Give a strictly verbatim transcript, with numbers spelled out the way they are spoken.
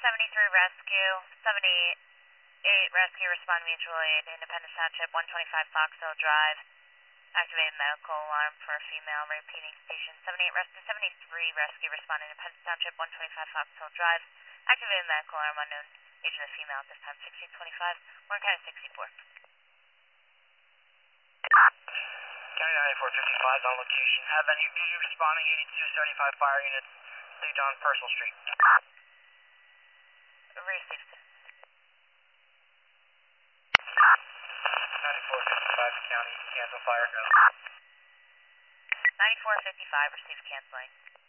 seventy-three Rescue, seventy-eight Rescue, respond mutual aid, Independence Township, one twenty-five Fox Hill Drive. Activated medical alarm for a female, repeating station. seventy-eight Rescue, seventy-three Rescue, respond Independence Township, one twenty-five Fox Hill Drive. Activated medical alarm, unknown age of the female at this time, sixteen twenty-five, Warren County sixty-four. County ninety-four fifty-five on location. Have any of you responding eighty-two seventy-five fire units, Saint John Purcell Street. Received. ninety-four fifty-five county, cancel fire, go. ninety-four fifty-five, received, canceling.